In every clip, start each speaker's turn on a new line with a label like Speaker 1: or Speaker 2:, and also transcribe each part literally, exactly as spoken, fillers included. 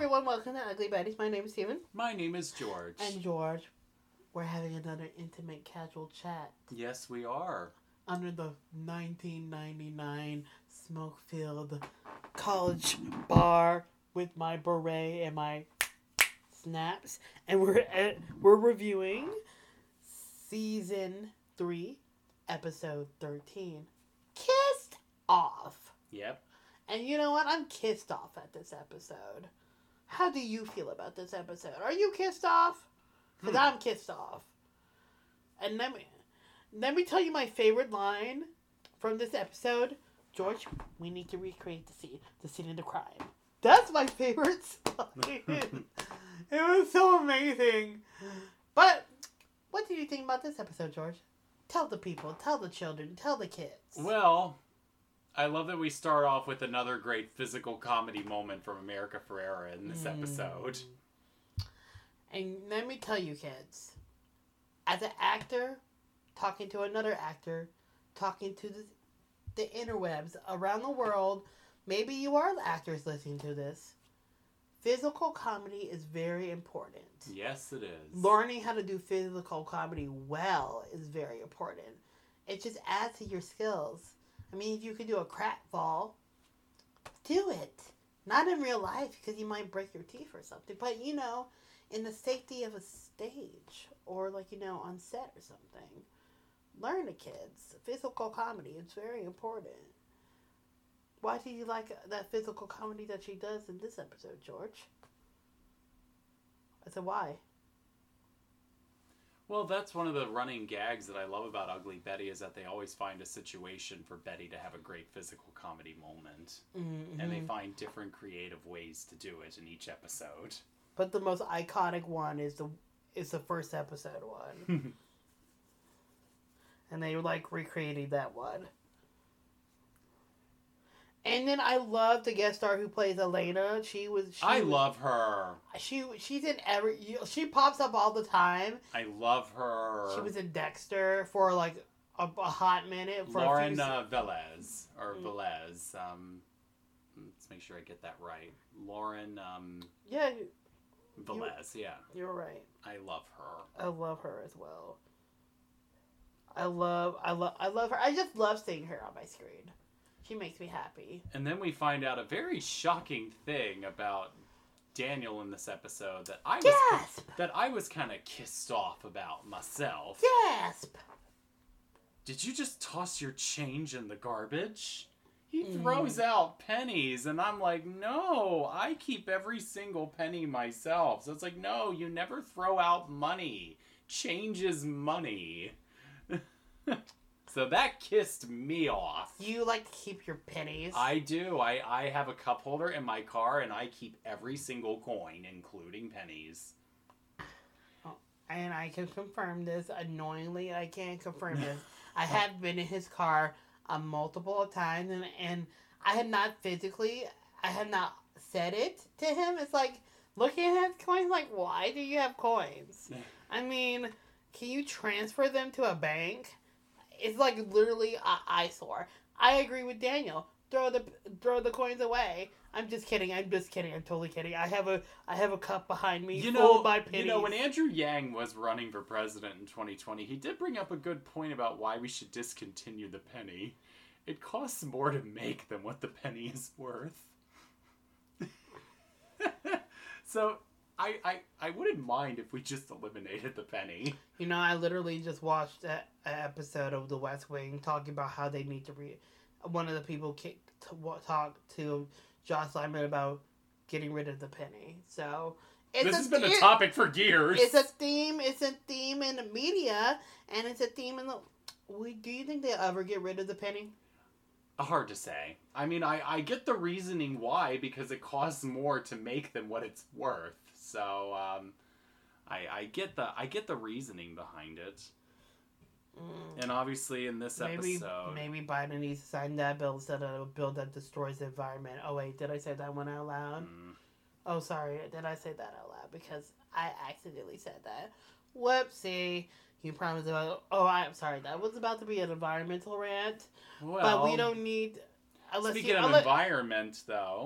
Speaker 1: everyone, welcome to Ugly Betties. My name is Steven.
Speaker 2: My name is George.
Speaker 1: And George, we're having another intimate casual chat.
Speaker 2: Yes, we are.
Speaker 1: Under the nineteen ninety-nine smoke-filled college bar with my beret and my snaps. And we're at, we're reviewing season three, episode thirteen. Kissed Off.
Speaker 2: Yep.
Speaker 1: And you know what? I'm kissed off at this episode. How do you feel about this episode? Are you kissed off? Because hmm. I'm kissed off. And let me, let me tell you my favorite line from this episode. George, we need to recreate the scene. The scene of the crime. That's my favorite line. It was so amazing. But what did you think about this episode, George? Tell the people. Tell the children. Tell the kids.
Speaker 2: Well, I love that we start off with another great physical comedy moment from America Ferrera in this mm. episode.
Speaker 1: And let me tell you, kids, as an actor, talking to another actor, talking to the, the interwebs around the world, maybe you are the actors listening to this, physical comedy is very important.
Speaker 2: Yes, it is.
Speaker 1: Learning how to do physical comedy well is very important. It just adds to your skills. I mean, if you could do a pratfall, do it. Not in real life, because you might break your teeth or something. But, you know, in the safety of a stage. Or, like, you know, on set or something. Learn it, kids. Physical comedy. It's very important. Why do you like that physical comedy that she does in this episode, George? I said, why?
Speaker 2: Well, that's one of the running gags that I love about Ugly Betty is that they always find a situation for Betty to have a great physical comedy moment. Mm-hmm. And they find different creative ways to do it in each episode.
Speaker 1: But the most iconic one is the is the first episode one. And they like recreating that one. And then I love the guest star who plays Elena. She was. She
Speaker 2: I
Speaker 1: was,
Speaker 2: love her.
Speaker 1: She she's in every. She pops up all the time.
Speaker 2: I love her.
Speaker 1: She was in Dexter for like a, a hot minute. For
Speaker 2: Lauren
Speaker 1: a few...
Speaker 2: uh, Velez or mm. Velez. Um, let's make sure I get that right. Lauren. Um,
Speaker 1: yeah.
Speaker 2: Velez.
Speaker 1: You,
Speaker 2: yeah.
Speaker 1: You're right.
Speaker 2: I love her.
Speaker 1: I love her as well. I love. I love. I love her. I just love seeing her on my screen. She makes me happy.
Speaker 2: And then we find out a very shocking thing about Daniel in this episode that I was
Speaker 1: Gasp!
Speaker 2: that I was kind of kissed off about myself.
Speaker 1: Gasp!
Speaker 2: Did you just toss your change in the garbage? He mm. throws out pennies, and I'm like, no, I keep every single penny myself. So it's like, no, you never throw out money. Change is money. So that kissed me off.
Speaker 1: You like to keep your pennies?
Speaker 2: I do. I, I have a cup holder in my car, and I keep every single coin, including pennies.
Speaker 1: Oh, and I can confirm this. Annoyingly, I can't confirm this. I have been in his car uh, multiple times, and, and I have not physically, I have not said it to him. It's like, looking at his coins, like, why do you have coins? I mean, can you transfer them to a bank? It's like literally an eyesore. I agree with Daniel. Throw the throw the coins away. I'm just kidding. I'm just kidding. I'm totally kidding. I have a I have a cup behind me
Speaker 2: you
Speaker 1: full
Speaker 2: know,
Speaker 1: of my pennies.
Speaker 2: You know, when Andrew Yang was running for president in twenty twenty, he did bring up a good point about why we should discontinue the penny. It costs more to make than what the penny is worth. So I, I, I wouldn't mind if we just eliminated the penny.
Speaker 1: You know, I literally just watched an episode of The West Wing talking about how they need to read. One of the people kicked to talk to Josh Lyman about getting rid of the penny. So it's
Speaker 2: this
Speaker 1: a,
Speaker 2: has been
Speaker 1: it,
Speaker 2: a topic for years.
Speaker 1: It's a theme. It's a theme in the media, and it's a theme in the. We do you think they'll ever get rid of the penny?
Speaker 2: Hard to say. I mean, I, I get the reasoning why, because it costs more to make than what it's worth. So, um, I I get the I get the reasoning behind it, mm. and obviously in this
Speaker 1: maybe,
Speaker 2: episode,
Speaker 1: maybe Biden needs to sign that bill instead of a bill that destroys the environment. Oh wait, did I say that one out loud? Mm. Oh sorry, did I say that out loud? Because I accidentally said that. Whoopsie! You promised about. Oh, I'm sorry. That was about to be an environmental rant,
Speaker 2: well,
Speaker 1: but we don't need.
Speaker 2: Speaking you, of unless, environment, though.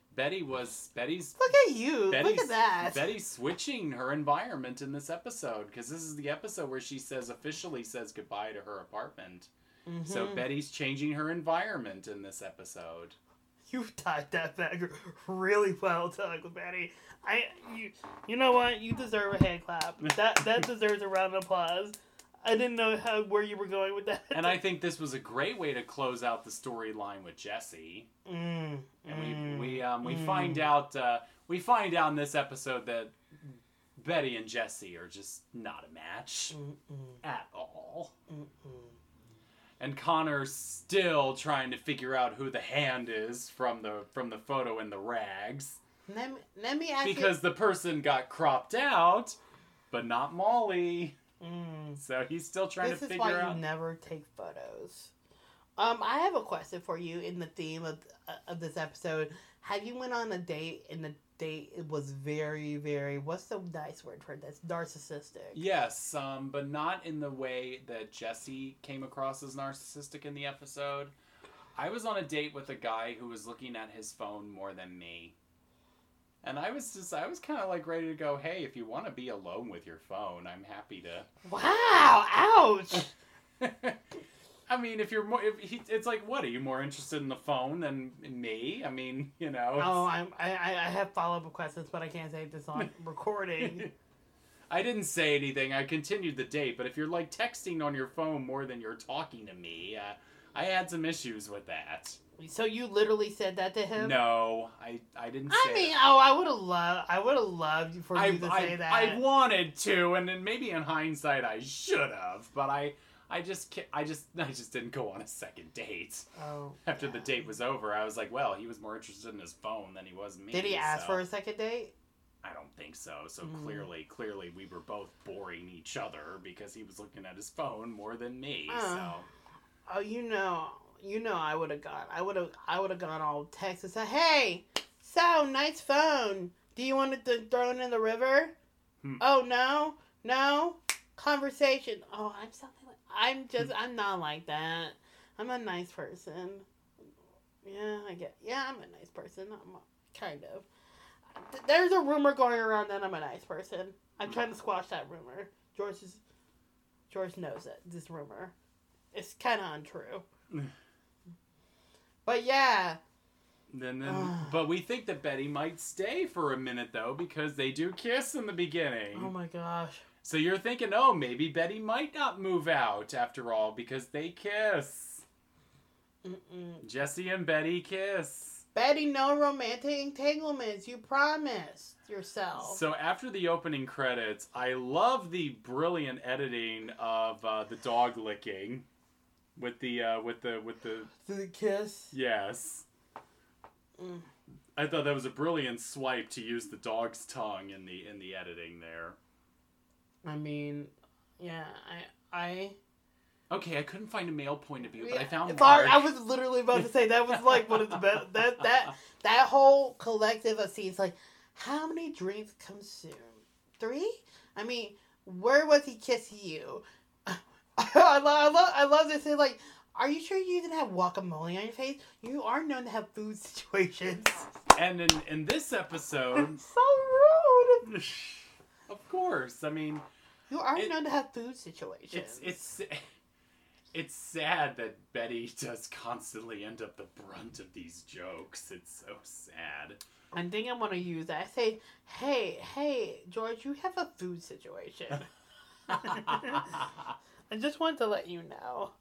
Speaker 2: Betty was Betty's.
Speaker 1: Look at you!
Speaker 2: Betty's,
Speaker 1: Look at that!
Speaker 2: Betty's switching her environment in this episode because this is the episode where she says officially says goodbye to her apartment. Mm-hmm. So Betty's changing her environment in this episode.
Speaker 1: You tied that back really well, Doug, Betty. I you you know what? You deserve a hand clap. That that deserves a round of applause. I didn't know how where you were going with that.
Speaker 2: And I think this was a great way to close out the storyline with Jesse.
Speaker 1: Mm,
Speaker 2: and
Speaker 1: mm,
Speaker 2: we we um we
Speaker 1: mm.
Speaker 2: find out uh, we find out in this episode that Betty and Jesse are just not a match
Speaker 1: Mm-mm.
Speaker 2: at all.
Speaker 1: Mm-mm.
Speaker 2: And Connor's still trying to figure out who the hand is from the from the photo in the rags.
Speaker 1: Let me, let me ask
Speaker 2: because
Speaker 1: you...
Speaker 2: the person got cropped out, but not Molly.
Speaker 1: Mm.
Speaker 2: So he's still trying
Speaker 1: this
Speaker 2: to figure
Speaker 1: out. This is why
Speaker 2: out.
Speaker 1: you never take photos. Um, I have a question for you in the theme of uh, of this episode. Have you went on a date and the date it was very, very, what's the nice word for this? Narcissistic.
Speaker 2: Yes, um, but not in the way that Jesse came across as narcissistic in the episode. I was on a date with a guy who was looking at his phone more than me. And I was just, I was kind of like ready to go, hey, if you want to be alone with your phone, I'm happy to.
Speaker 1: Wow, ouch!
Speaker 2: I mean, if you're more, if he, it's like, what, are you more interested in the phone than in me? I mean, you know. It's...
Speaker 1: Oh, I'm, I, I have follow-up questions, but I can't say this on recording.
Speaker 2: I didn't say anything. I continued the date, but if you're like texting on your phone more than you're talking to me, uh, I had some issues with that.
Speaker 1: So you literally said that to him?
Speaker 2: No, I, I didn't
Speaker 1: I
Speaker 2: say
Speaker 1: mean,
Speaker 2: it.
Speaker 1: oh, I would have loved, I would have loved for
Speaker 2: I,
Speaker 1: you to
Speaker 2: I,
Speaker 1: say that.
Speaker 2: I wanted to, and then maybe in hindsight I should have, but I, I just, I just, I just didn't go on a second date.
Speaker 1: Oh.
Speaker 2: After
Speaker 1: yeah.
Speaker 2: the date was over, I was like, well, he was more interested in his phone than he was in me.
Speaker 1: Did he ask
Speaker 2: so.
Speaker 1: for a second date?
Speaker 2: I don't think so. So
Speaker 1: Mm.
Speaker 2: clearly, clearly we were both boring each other because he was looking at his phone more than me.
Speaker 1: Uh,
Speaker 2: so.
Speaker 1: Oh, you know, you know, I would have gone. I would have. I would have gone all text and said, "Hey, so nice phone. Do you want to throw it in the river?"
Speaker 2: Hmm.
Speaker 1: Oh no, no conversation. Oh, I'm something like. I'm just. I'm not like that. I'm a nice person. Yeah, I get. Yeah, I'm a nice person. I'm a, kind of. There's a rumor going around that I'm a nice person. I'm trying to squash that rumor. George is. George knows it. This rumor. It's kind of untrue. But yeah.
Speaker 2: Then, then, but we think that Betty might stay for a minute though because they do kiss in the beginning.
Speaker 1: Oh my gosh.
Speaker 2: So you're thinking, oh, maybe Betty might not move out after all because they kiss.
Speaker 1: Mm-mm.
Speaker 2: Jesse and Betty kiss.
Speaker 1: Betty, no romantic entanglements. You promised yourself.
Speaker 2: So after the opening credits, I love the brilliant editing of uh, the dog licking. With the, uh, with the, with the...
Speaker 1: The kiss?
Speaker 2: Yes.
Speaker 1: Mm.
Speaker 2: I thought that was a brilliant swipe to use the dog's tongue in the, in the editing there.
Speaker 1: I mean, yeah, I, I...
Speaker 2: Okay, I couldn't find a male point of view, but
Speaker 1: yeah,
Speaker 2: I found
Speaker 1: Sorry,
Speaker 2: Mark.
Speaker 1: I was literally about to say, that was like one of the best, that, that, that whole collective of scenes, like, how many drinks consumed? Three? I mean, where was he kissing you? I love, I love, I love this. Thing, like, are you sure you didn't have guacamole on your face? You are known to have food situations.
Speaker 2: And in, in this episode...
Speaker 1: So rude!
Speaker 2: Of course, I mean...
Speaker 1: You are
Speaker 2: it,
Speaker 1: known to have food situations.
Speaker 2: It's, it's, it's sad that Betty does constantly end up the brunt of these jokes. It's so sad.
Speaker 1: I think I want to use that. I say, hey, hey, George, you have a food situation. I just want to let you know.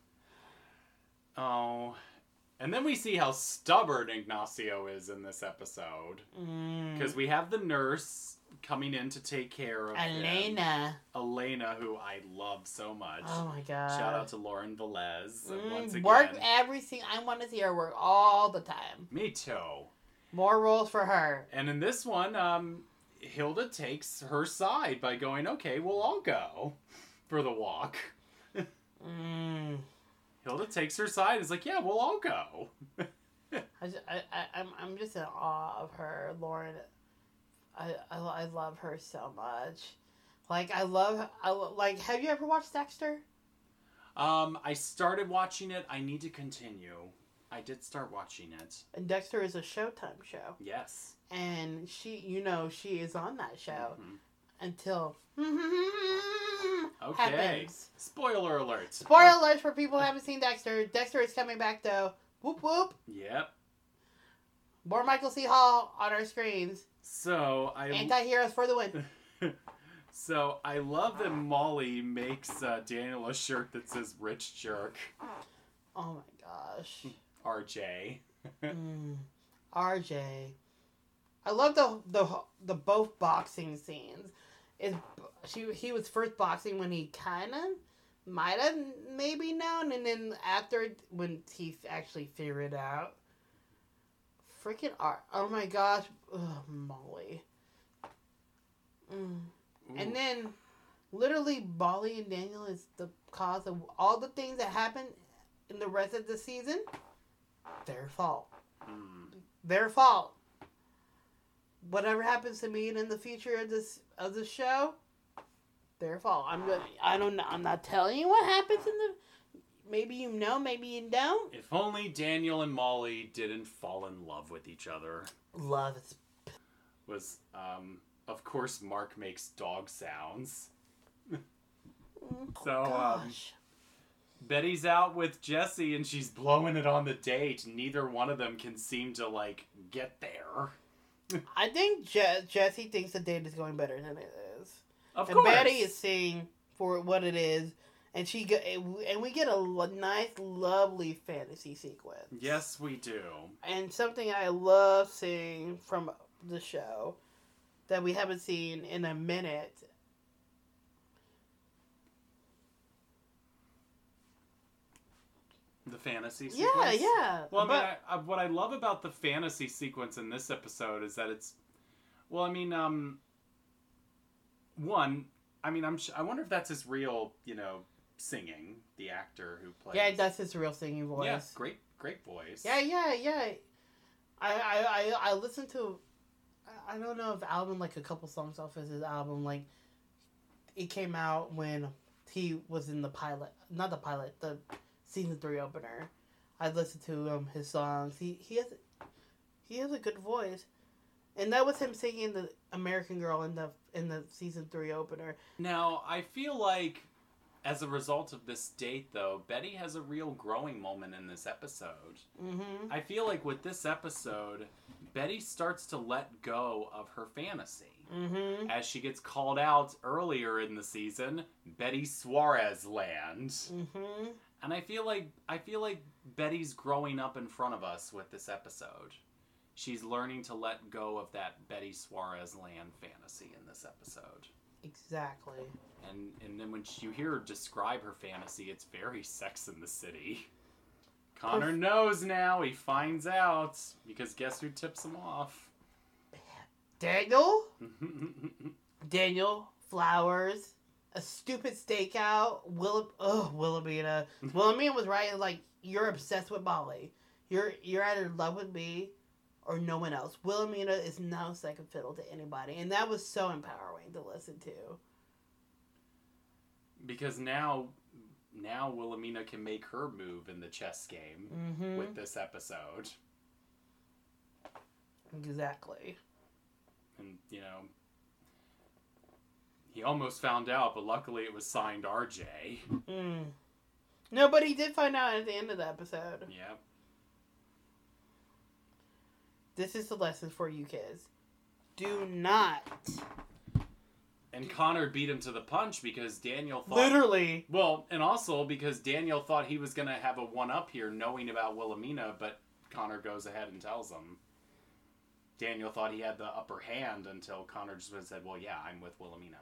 Speaker 2: Oh. And then we see how stubborn Ignacio is in this episode. Because mm. we have the nurse coming in to take care of
Speaker 1: Elena.
Speaker 2: him. Elena, who I love so much.
Speaker 1: Oh my god.
Speaker 2: Shout out to Lauren Velez.
Speaker 1: Mm,
Speaker 2: once again.
Speaker 1: Work everything. I want to see her work all the time.
Speaker 2: Me too.
Speaker 1: More roles for her.
Speaker 2: And in this one, um, Hilda takes her side by going, okay, we'll all go for the walk.
Speaker 1: mm.
Speaker 2: Hilda takes her side. Is like, yeah, we'll all go.
Speaker 1: I, just, I, I, I'm, I'm just in awe of her, Lauren. I, I, I love her so much. Like, I love, I like. Have you ever watched Dexter?
Speaker 2: Um, I started watching it. I need to continue. I did start watching it.
Speaker 1: And Dexter is a Showtime show.
Speaker 2: Yes.
Speaker 1: And she, you know, she is on that show
Speaker 2: Mm-hmm.
Speaker 1: until
Speaker 2: Okay.
Speaker 1: happens.
Speaker 2: Spoiler alert.
Speaker 1: Spoiler alert for people who haven't seen Dexter. Dexter is coming back though. Whoop whoop.
Speaker 2: Yep.
Speaker 1: More Michael C. Hall on our screens.
Speaker 2: So I.
Speaker 1: Anti-heroes for the win.
Speaker 2: So I love that Molly makes uh, Daniel a shirt that says "Rich Jerk."
Speaker 1: Oh my gosh.
Speaker 2: R J.
Speaker 1: mm. R J. I love the the the both boxing scenes. Is she he was first boxing when he kind of might have maybe known, and then after when he actually figured it out. Freaking art! Oh my gosh, ugh, Molly. Mm. And then, literally, Molly and Daniel is the cause of all the things that happen in the rest of the season. Their fault.
Speaker 2: Mm.
Speaker 1: Their fault. Whatever happens to me in the future of this of the show, their fault. I'm gonna, I don't know. I'm not telling you what happens in the. Maybe you know, maybe you don't.
Speaker 2: If only Daniel and Molly didn't fall in love with each other.
Speaker 1: Love is.
Speaker 2: Was um of course Mark makes dog sounds. So um,
Speaker 1: Gosh.
Speaker 2: Betty's out with Jesse and she's blowing it on the date. Neither one of them can seem to like get there.
Speaker 1: I think Je- Jesse thinks the date is going better than it is.
Speaker 2: Of
Speaker 1: and
Speaker 2: course.
Speaker 1: Betty is seeing for what it is, and she go- and we get a l- nice, lovely fantasy sequence.
Speaker 2: Yes, we do.
Speaker 1: And something I love seeing from the show that we haven't seen in a minute.
Speaker 2: The fantasy
Speaker 1: Yeah,
Speaker 2: sequence?
Speaker 1: yeah.
Speaker 2: Well, I mean,
Speaker 1: but
Speaker 2: I, I, what I love about the fantasy sequence in this episode is that it's, well, I mean, um, one, I mean, I'm, sh- I wonder if that's his real, you know, singing, the actor who plays.
Speaker 1: yeah, that's his real singing voice.
Speaker 2: Yeah, great, great voice.
Speaker 1: Yeah, yeah, yeah. I, I, I, I listened to, I don't know if album, like a couple songs off of his album, like, it came out when he was in the pilot, not the pilot, the season three opener. I listened to um, his songs. He he has he has a good voice, and that was him singing the American Girl in the in the season three opener.
Speaker 2: Now, I feel like, as a result of this date, though, Betty has a real growing moment in this episode.
Speaker 1: Mm-hmm.
Speaker 2: I feel like with this episode, Betty starts to let go of her fantasy.
Speaker 1: Mm-hmm.
Speaker 2: As she gets called out earlier in the season, Betty Suarez land.
Speaker 1: Mm-hmm.
Speaker 2: And I feel like I feel like Betty's growing up in front of us with this episode. She's learning to let go of that Betty Suarez land fantasy in this episode.
Speaker 1: Exactly.
Speaker 2: And and then when you hear her describe her fantasy, it's very Sex in the City. Connor
Speaker 1: Perf-
Speaker 2: knows now. He finds out. Because guess who tips him off?
Speaker 1: Daniel? Daniel, flowers, a stupid stakeout, Will oh Wilhelmina. Wilhelmina was right, like, you're obsessed with Molly. You're you're either in love with me or no one else. Wilhelmina is no second fiddle to anybody. And that was so empowering to listen to.
Speaker 2: Because now now Wilhelmina can make her move in the chess game
Speaker 1: Mm-hmm.
Speaker 2: with this episode.
Speaker 1: Exactly.
Speaker 2: And, you know, he almost found out, but luckily it was signed R J.
Speaker 1: Mm. No, but he did find out at the end of the episode.
Speaker 2: Yeah.
Speaker 1: This is the lesson for you kids. Do not.
Speaker 2: And Connor beat him to the punch because Daniel thought...
Speaker 1: Literally.
Speaker 2: Well, and also because Daniel thought he was going to have a one-up here knowing about Wilhelmina, but Connor goes ahead and tells him. Daniel thought he had the upper hand until Connor just said, well, yeah, I'm with Wilhelmina.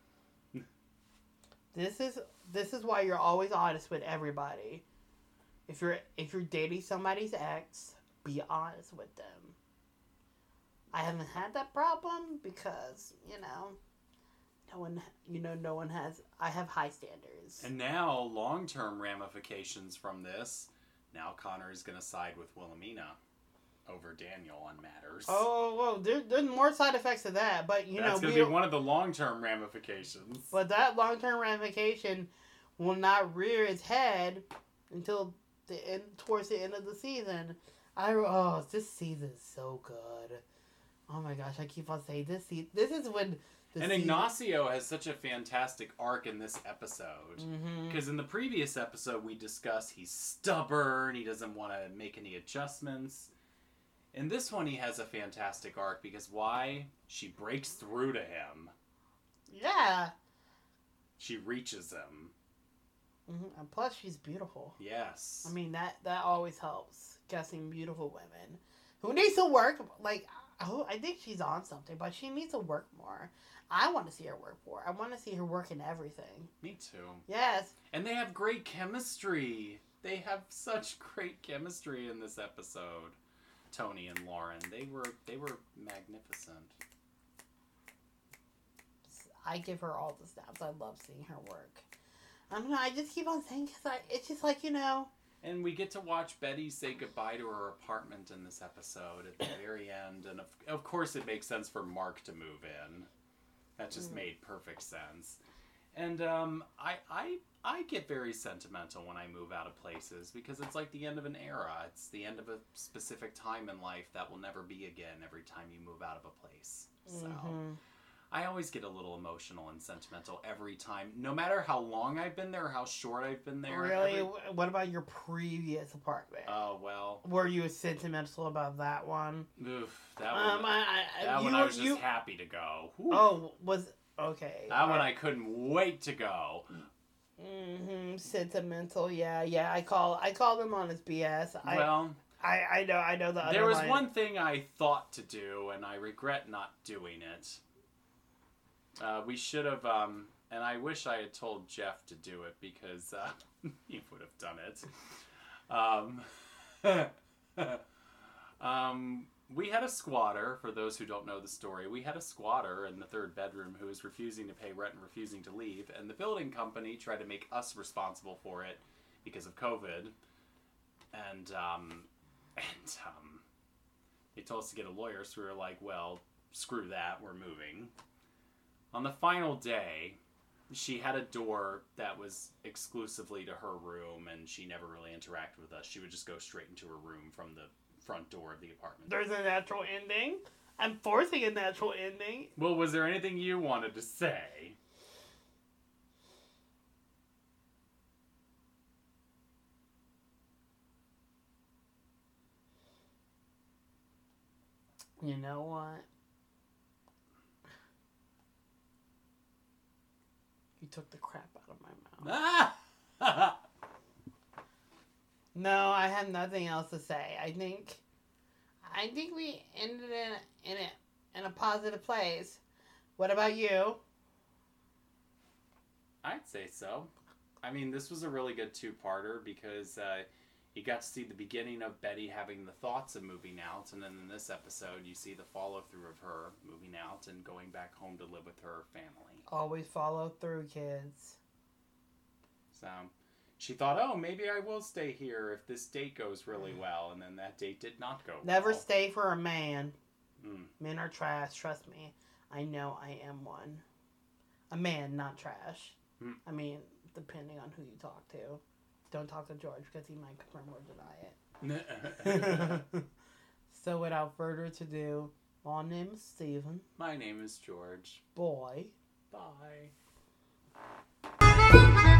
Speaker 1: This is this is why you're always honest with everybody. If you're if you're dating somebody's ex, be honest with them. I haven't had that problem because, you know, no one you know no one has I have high standards.
Speaker 2: And now, long-term ramifications from this, now Connor is going to side with Wilhelmina over Daniel on matters.
Speaker 1: Oh, well, there, there's more side effects to that, but you
Speaker 2: That's
Speaker 1: know,
Speaker 2: going
Speaker 1: we
Speaker 2: to be one of the long-term ramifications.
Speaker 1: but that long-term ramification will not rear its head until the end towards the end of the season. I oh, this season is so good. Oh my gosh, I keep on saying this. Se- this is when. The
Speaker 2: and
Speaker 1: season...
Speaker 2: Ignacio has such a fantastic arc in this episode. Because
Speaker 1: mm-hmm.
Speaker 2: in the previous episode, we discussed he's stubborn, he doesn't want to make any adjustments. In this one, he has a fantastic arc because why? She breaks through to him.
Speaker 1: Yeah.
Speaker 2: She reaches him.
Speaker 1: Mm-hmm. And plus, she's beautiful.
Speaker 2: Yes.
Speaker 1: I mean, that, that always helps. Guessing beautiful women. Who needs to work, like, oh, I think she's on something, but she needs to work more. I want to see her work more. I want to see her work in everything.
Speaker 2: Me too.
Speaker 1: Yes.
Speaker 2: And they have great chemistry. They have such great chemistry in this episode. Tony and Lauren, they were they were magnificent.
Speaker 1: I give her all the snaps. I love seeing her work. I don't know. I just keep on saying because I it's just like, you know.
Speaker 2: And we get to watch Betty say goodbye to her apartment in this episode at the very end, and of, of course it makes sense for Mark to move in. That just mm. made perfect sense. And um, I I I get very sentimental when I move out of places because it's like the end of an era. It's the end of a specific time in life that will never be again every time you move out of a place. So
Speaker 1: mm-hmm.
Speaker 2: I always get a little emotional and sentimental every time, no matter how long I've been there or how short I've been there.
Speaker 1: Really?
Speaker 2: Every...
Speaker 1: What about your previous apartment?
Speaker 2: Oh, well.
Speaker 1: Were you sentimental about that one?
Speaker 2: Oof, that one,
Speaker 1: um, I, I,
Speaker 2: that
Speaker 1: you,
Speaker 2: one I was just
Speaker 1: you...
Speaker 2: happy to go.
Speaker 1: Oof. Oh, was... Okay.
Speaker 2: That one I couldn't wait to go.
Speaker 1: Mm-hmm. Sentimental, yeah, yeah. I call I call them on his B S. I,
Speaker 2: well,
Speaker 1: I, I know, I know the other
Speaker 2: there was
Speaker 1: line.
Speaker 2: one thing I thought to do, and I regret not doing it. Uh, we should have, um, and I wish I had told Jeff to do it because uh, he would have done it. Um, um, we had a squatter, for those who don't know the story, we had a squatter in the third bedroom who was refusing to pay rent and refusing to leave, and the building company tried to make us responsible for it because of COVID. And, um, and, um, they told us to get a lawyer, so we were like, well, screw that, we're moving. On the final day, she had a door that was exclusively to her room, and she never really interacted with us. She would just go straight into her room from the front door of the apartment.
Speaker 1: There's a natural ending. I'm forcing a natural ending.
Speaker 2: Well, was there anything you wanted to say?
Speaker 1: You know what? You took the crap out of my mouth.
Speaker 2: Ah!
Speaker 1: No, I have nothing else to say. I think, I think we ended in in a in a positive place. What about you?
Speaker 2: I'd say so. I mean, this was a really good two-parter because uh, you got to see the beginning of Betty having the thoughts of moving out, and then in this episode, you see the follow-through of her moving out and going back home to live with her family.
Speaker 1: Always follow through, kids.
Speaker 2: So she thought, oh, maybe I will stay here if this date goes really well, and then that date did not go
Speaker 1: Never
Speaker 2: well.
Speaker 1: stay for a man.
Speaker 2: Mm.
Speaker 1: Men are trash, trust me. I know I am one. A man, not trash.
Speaker 2: Mm.
Speaker 1: I mean, depending on who you talk to. Don't talk to George because he might confirm or deny it. So without further ado, my name is Steven.
Speaker 2: My name is George.
Speaker 1: Boy.
Speaker 2: Bye.